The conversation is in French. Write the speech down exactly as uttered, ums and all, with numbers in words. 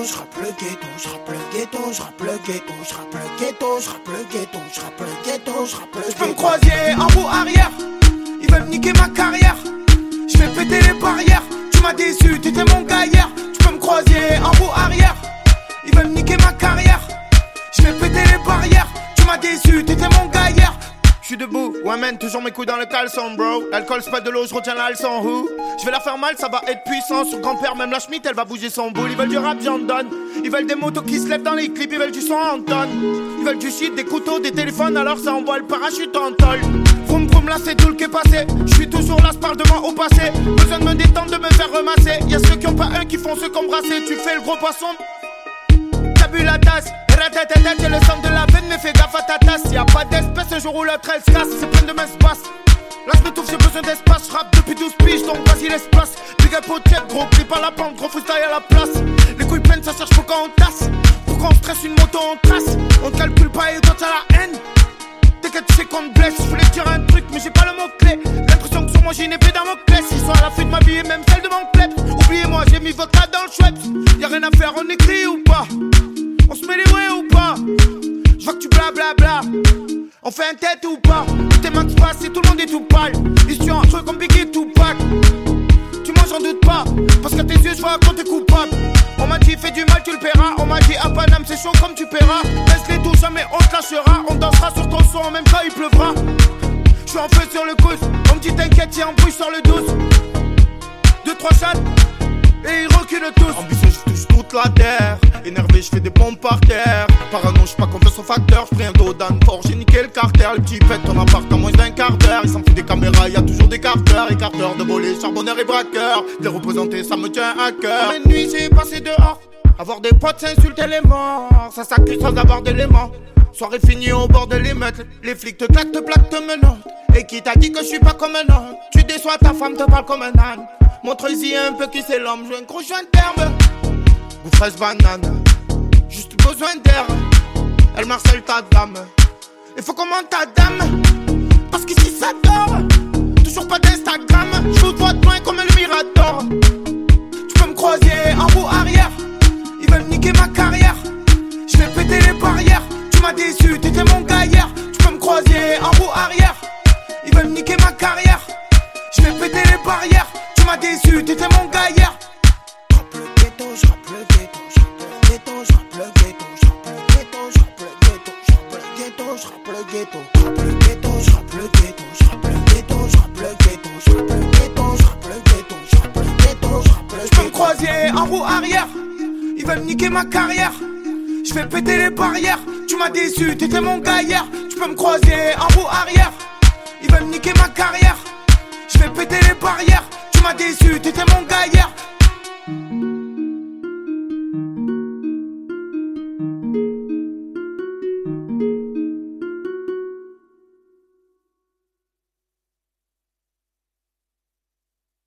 j'rappe le ghetto, j'rappe le ghetto, j'rappe le ghetto, j'rappe le ghetto, j'rappe le ghetto, j'rappe le ghetto, j'rappe le ghetto. J'peux me croiser en roue arrière, ils veulent niquer ma carrière. J'fais péter les barrières, tu m'as déçu, t'étais mon gars hier. J'peux me croiser en roue arrière, ils veulent niquer ma carrière. J'fais péter les barrières, tu m'as déçu, t'étais mon gars hier. J'suis debout, ouais man, toujours mes couilles dans le caleçon bro. L'alcool c'est pas de l'eau, j'retiens la leçon who. J'vais la faire mal, ça va être puissant. Sur grand-père, même la Schmitt, elle va bouger son boule. Ils veulent du rap, j'en donne. Ils veulent des motos qui se lèvent dans les clips. Ils veulent du son en tonne. Ils veulent du shit, des couteaux, des téléphones. Alors ça envoie le parachute en tôle. Vroom vroom, là c'est tout le qui est passé. J'suis toujours là, j'parle de moi au passé. Besoin de me détendre, de me faire remasser. Y'a ceux qui ont pas un qui font ceux qu'on brassé. Tu fais le gros poisson, t'as bu la tasse. Ratatata, j'ai le sang de la veine, mais fais gaffe à ta tasse. Y'a pas d'espèce, un jour où l'autre elle se casse. C'est plein de m'espace. Là j'm'étouffe, j'ai besoin d'espace. J'rappe depuis douze piges, donc vas-y l'espace. Big up au tête, gros clip à la pente, gros freestyle à la place. Les couilles pleines, ça cherche pourquoi on tasse. Pourquoi on stresse une moto, on trace. On te calcule pas et toi t'as la haine. T'inquiète, tu sais qu'on te blesse. J'voulais te dire un truc, mais j'ai pas le mot clé. L'impression que sur moi j'ai une épée dans mon clé. S'ils sont à la fin de ma vie et même celle de mon club. Oubliez-moi, j'ai mis vodka dans le chouette. Y'a rien à faire, on écrit ou pas? On se met les ouais ou pas? J'vois que tu blablabla. On fait un tête ou pas? Tes mains se passent et tout le monde est tout pâle. Ils sont entre eux comme Biggie Tupac. Tu manges j'en doute pas. Parce qu'à tes yeux j'vois quand t'es coupable. On m'a dit fais du mal tu le paieras. On m'a dit à Paname c'est chaud comme tu paieras. Laisse les touches jamais on te lâchera. On dansera sur ton son en même temps il pleuvra. J'suis en feu sur le coude. On me dit t'inquiète y'a un bruit sur le douze. Deux trois chattes et ils reculent tous. Ambitieux je touche toute la terre. Énervé je fais des pompes par terre. Parano j'suis pas confiance au facteur. J'pris un dos d'âne fort, j'ai niqué le carter. Les petits pètent ton appart en moins d'un quart d'heure. Ils s'en foutent des caméras, y'a toujours des carteurs. Écarteurs de volets, charbonneurs et braqueurs. Les représenter ça me tient à cœur. Les nuits j'ai passé dehors. Avoir des potes s'insulter les morts. Ça s'accuse sans avoir d'éléments. Soirée finie au bord de l'émeute. Les flics te claquent, te plaquent, te menottent. Et qui t'a dit que je suis pas comme un autre? Tu déçois ta femme, te parle comme un âne. Montre-y un peu qui c'est l'homme. Je veux un gros joint de terme. Goût fraise banane. Juste besoin d'air. Elle marcelle ta dame. Il faut qu'on monte ta dame. Parce qu'ici ça dort. Toujours pas d'Instagram. Je vous vois de loin comme le Mirador. Tu peux me croiser en roue arrière. Ils veulent niquer ma carrière. Je vais péter les barrières. Tu m'as déçu, t'étais mon gars hier. Tu peux me croiser en roue arrière. Ils veulent niquer ma carrière. Je vais péter les barrières. Tu m'as déçu, t'étais mon gars hier. J'rappe le ghetto, j'rappe le ghetto, j'rappe le ghetto, j'rappe le ghetto, j'rappe le ghetto, j'rappe le ghetto, j'rappe le ghetto, j'rappe le ghetto, j'rappe le ghetto, j'rappe le ghetto, j'rappe le ghetto, j'rappe le ghetto, j'rappe le ghetto, j'rappe le ghetto. J'peux me croiser en roue arrière. Ils veulent niquer ma carrière. J'vais péter les barrières. Tu m'as déçu, t'étais mon gars hier. Tu peux me croiser en roue arrière. Ils veulent niquer ma carrière. J'vais péter les barrières. Tu m'as déçu, t'étais mon gars hier.